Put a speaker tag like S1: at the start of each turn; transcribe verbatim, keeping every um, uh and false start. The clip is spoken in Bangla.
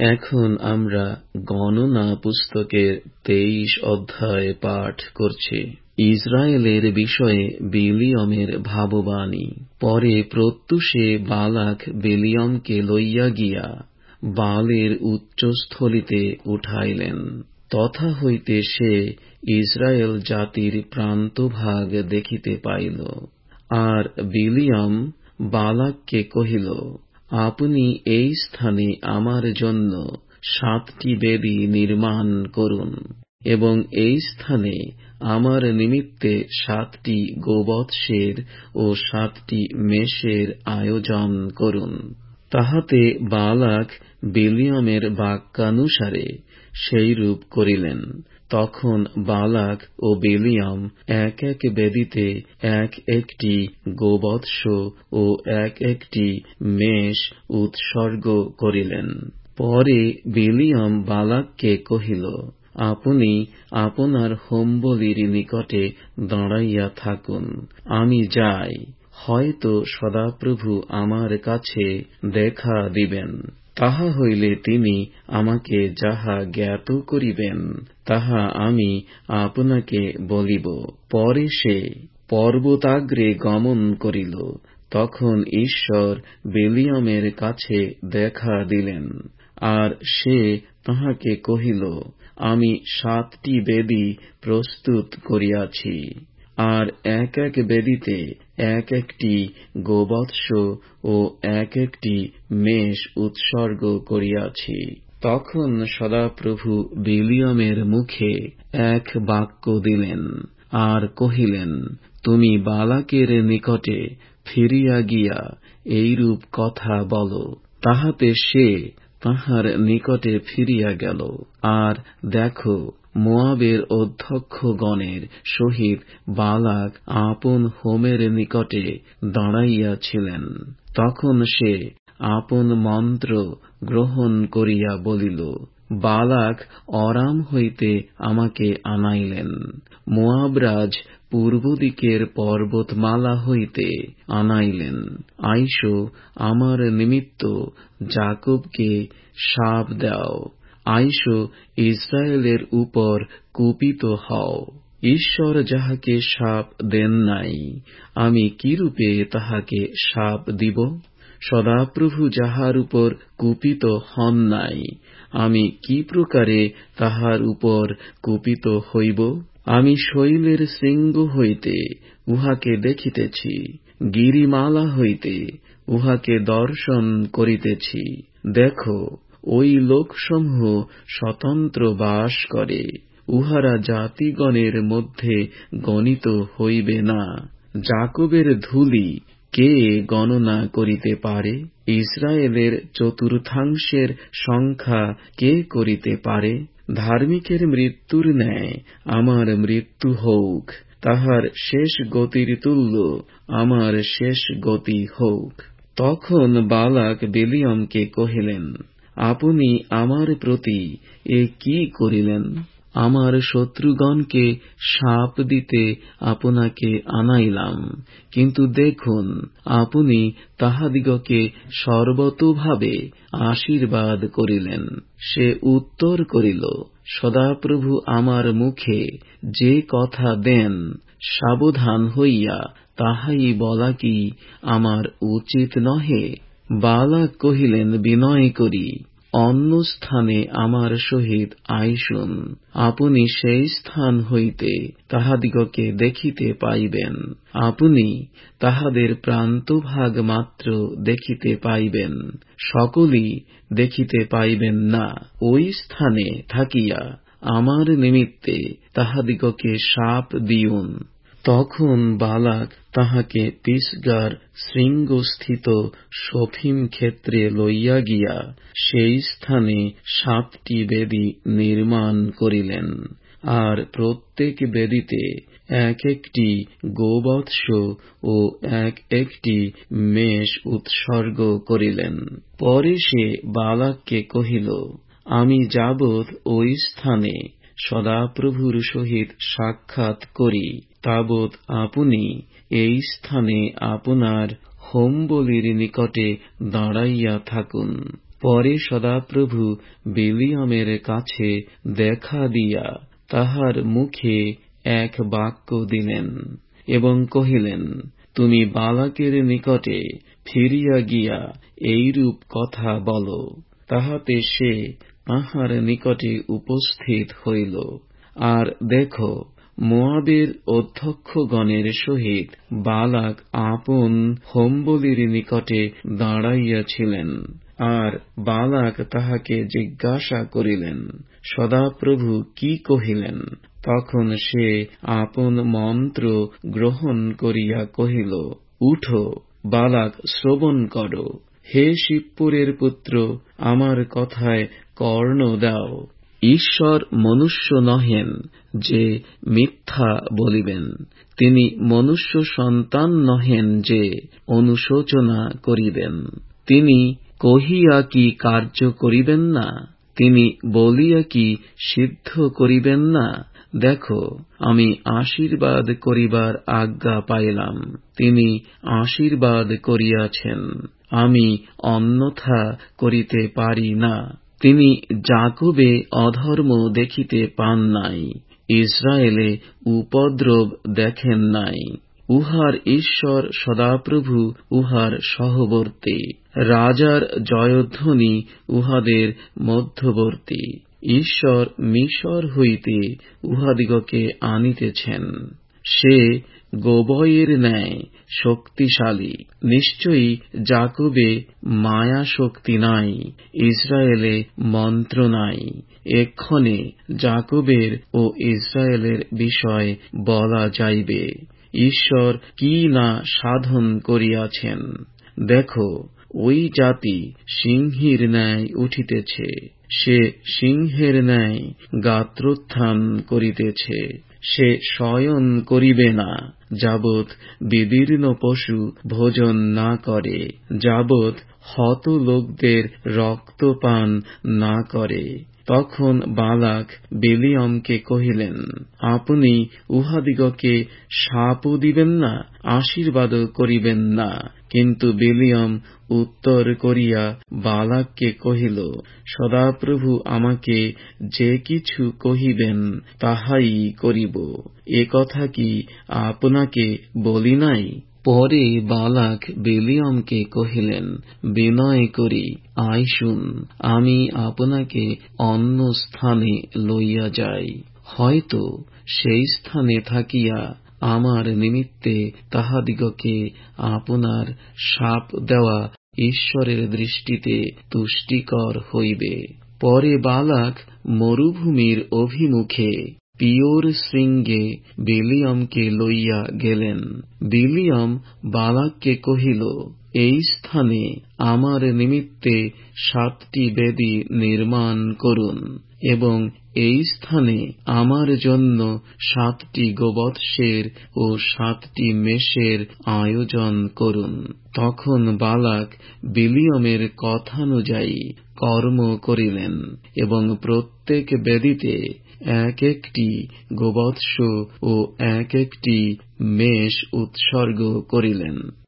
S1: এখন আমরা গণনা পুস্তকের তেইশ অধ্যায় পাঠ করছি। ইসরায়েলের বিষয়ে বিলিয়মের ভাববাণী। পরে প্রত্যুষে বালাক বিলিয়মকে লইয়া গিয়া বালের উচ্চস্থলিতে উঠাইলেন। তথা হইতে সে ইসরায়েল জাতির প্রান্তভাগ দেখিতে পাইল। আর বিলিয়ম বালাককে কহিল, আপনি এই স্থানে আমার জন্য সাতটি বেদী নির্মাণ করুন এবং এই স্থানে আমার নিমিত্তে সাতটি গোবৎসের ও সাতটি মেষের আয়োজন করুন। তাহাতে বালাক বিলিয়মের বাক্যানুসারে সেইরূপ করিলেন। তখন বালাক ও বিলিয়ম এক এক বেদীতে এক একটি গোবৎস ও এক একটি মেষ উৎসর্গ করিলেন। পরে বিলিয়ম বালাককে কহিল, আপনি আপনার হোমবলির নিকটে দাঁড়াইয়া থাকুন, আমি যাই, হয়তো সদাপ্রভু আমার কাছে দেখা দিবেন। তাহা হইলে তিনি আমাকে যাহা জ্ঞাত করিবেন তাহা আমি আপনাকে বলিব। পরে সে পর্বতাগ্রে গমন করিল। তখন ঈশ্বর বিলিয়মের কাছে দেখা দিলেন, আর সে তাহাকে কহিল, আমি সাতটি বেদী প্রস্তুত করিয়াছি, আর এক এক বেদীতে এক একটি গোবৎস ও এক একটি মেষ উৎসর্গ করিয়াছি। তখন সদাপ্রভু বিলিয়মের মুখে এক বাক্য দিলেন, আর কহিলেন, তুমি বালাকের নিকটে ফিরিয়া গিয়া এইরূপ কথা বল। তাহাতে সে তাহার নিকটে ফিরিয়া গেল। আর দেখো, মোয়াবের অধ্যক্ষগণের সহিত বালাক আপন হোমের নিকটে দাঁড়াইয়াছিলেন। তখন সে আপন মন্ত্র গ্রহণ করিয়া বলিল, বালাক অরাম হইতে আমাকে আনাইলেন, মোয়াবরাজ পূর্ব দিকের পর্বতমালা হইতে আনাইলেন। আইসো, আমার নিমিত্ত যাকবকে শাপ দাও, আইসো, ইসরায়েলের উপর কুপিত হও। ঈশ্বর যাহাকে শাপ দেন নাই, আমি কিরূপে তাহাকে শাপ দিব? সদাপ্রভু যাহার উপর কুপিত হন নাই, আমি কি প্রকারে তাহার উপর কুপিত হইব? আমি শৈলের শৃঙ্গ হইতে উহাকে দেখিতেছি, গিরিমালা হইতে উহাকে দর্শন করিতেছি। দেখো, ওই লোকসমূহ স্বতন্ত্র বাস করে, উহারা জাতিগণের মধ্যে গণিত হইবে না। যাকবের ধূলি কে গণনা করিতে পারে? ইসরায়েলের চতুর্থাংশের সংখ্যা কে করিতে পারে? ধার্মিকের মৃত্যুর ন্যায় আমার মৃত্যু হউক, তাহার শেষ গতির তুল্য আমার শেষ গতি হউক। তখন বালাক বিলিয়মকে কহিলেন, আপনি আমার প্রতি এ কি করিলেন? আমার শত্রুগণকে শাপ দিতে আপনাকে আনাইলাম, কিন্তু দেখুন, আপনি তাহাদিগকে সর্বতোভাবে আশীর্বাদ করিলেন। সে উত্তর করিল, সদাপ্রভু আমার মুখে যে কথা দেন, সাবধান হইয়া তাহাই বলা কি আমার উচিত নহে? বালাক কহিলেন বিনয় করি, অন্য স্থানে আমার সহিত আইসুন, আপনি সেই স্থান হইতে তাহাদিগকে দেখিতে পাইবেন। আপনি তাহাদের প্রান্তভাগ মাত্র দেখিতে পাইবেন, সকলই দেখিতে পাইবেন না। ওই স্থানে থাকিয়া আমার নিমিত্তে তাহাদিগকে শাপ দিউন। তখন বালাক তাহাকে পিসগার শৃঙ্গস্থিত শফিম ক্ষেত্রে লইয়া গিয়া সেই স্থানে সাতটি বেদী নির্মাণ করিলেন, আর প্রত্যেক বেদীতে এক একটি গোবৎস ও এক একটি মেষ উৎসর্গ করিলেন। পরে সে বালাককে কহিল, আমি যাবৎ ওই স্থানে সদাপ্রভুর সহিত সাক্ষাৎ করি, তাবৎ আপনি এই স্থানে আপনার হোমবলির নিকটে দাঁড়াইয়া থাকুন। পরে সদাপ্রভু বিলিয়মের কাছে দেখা দিয়া তাহার মুখে এক বাক্য দিলেন এবং কহিলেন, তুমি বালাকের নিকটে ফিরিয়া গিয়া এইরূপ কথা বল। তাহাতে সে তাহার নিকটে উপস্থিত হইল। আর দেখো, মোয়াবের অধ্যক্ষগণের সহিত বালাক আপন হোমবলির নিকটে দাঁড়াইয়াছিলেন। আর বালাক তাহাকে জিজ্ঞাসা করিলেন, সদাপ্রভু কি কহিলেন? তখন সে আপন মন্ত্র গ্রহণ করিয়া কহিল, উঠো, বালাক শ্রবণ কর। হে শিবপুরের পুত্র, আমার কথায় কর্ণ দাও। ঈশ্বর মনুষ্য নহেন যে মিথ্যা বলিবেন, তিনি মনুষ্য সন্তান নহেন যে অনুশোচনা করিবেন। তিনি কহিয়া কি কার্য করিবেন না? তিনি বলিয়া কি সিদ্ধ করিবেন না? দেখো, আমি আশীর্বাদ করিবার আজ্ঞা পাইলাম, তিনি আশীর্বাদ করিয়াছেন, আমি অন্যথা করিতে পারি না। তিনি যাকোবে অধর্ম দেখিতে পান নাই, ইসরায়েলে উপদ্রব দেখেন নাই। উহার ঈশ্বর সদাপ্রভু উহার সহবর্তী, রাজার জয়ধ্বনি উহাদের মধ্যবর্তী। ঈশ্বর মিশর হইতে উহাদিগকে আনিতেছেন। সে গোবয়ের ন্যায় শক্তিশালী। নিশ্চয়ই যাকোবে মায়া শক্তি নাই, ইসরায়েলে মন্ত্র নাই। এক্ষণে যাকোবের ও ইসরায়েলের বিষয় বলা যাইবে, ঈশ্বর কি না সাধন করিয়াছেন। দেখো, ওই জাতি সিংহীর ন্যায় উঠিতেছে, সে সিংহের ন্যায় গাত্রোত্থান করিতেছে। সে শয়ন করিবে না, যাবৎ বিদীর্ণ পশু ভোজন না করে, যাবৎ হত লোকদের রক্তপান না করে। তখন বালাক বিলিয়মকে কহিলেন, আপনি উহাদিগকে শাপও দিবেন না, আশীর্বাদও করিবেন না। কিন্তু বিলিয়ম উত্তর করিয়া বালাককে কহিল, সদাপ্রভু আমাকে যে কিছু কহিবেন তাহাই করিব। এ কথা কি আপনাকে বলি নাই? পরে বালাক বিলিয়মকে কহিলেন, বিনয় করি আইসুন, আমি আপনাকে অন্য স্থানে লইয়া যাই। হয়তো সেই স্থানে থাকিয়া আমার নিমিত্তে তাহাদিগকে আপনার শাপ দেওয়া ঈশ্বরের দৃষ্টিতে তুষ্টিকর হইবে। পরে বালাক মরুভূমির অভিমুখে পিওর শৃঙ্গে বিলিয়মকে লইয়া গেলেন। বিলিয়ম বালাককে কহিল, এই স্থানে আমার নিমিত্তে সাতটি বেদী নির্মাণ করুন এবং এই স্থানে আমার জন্য সাতটি গোবৎসের ও সাতটি মেষের আয়োজন করুন। তখন বালাক বিলিয়মের কথানুযায়ী কর্ম করিলেন এবং প্রত্যেক বেদীতে এক একটি গোবৎস ও এক একটি মেষ উৎসর্গ করিলেন।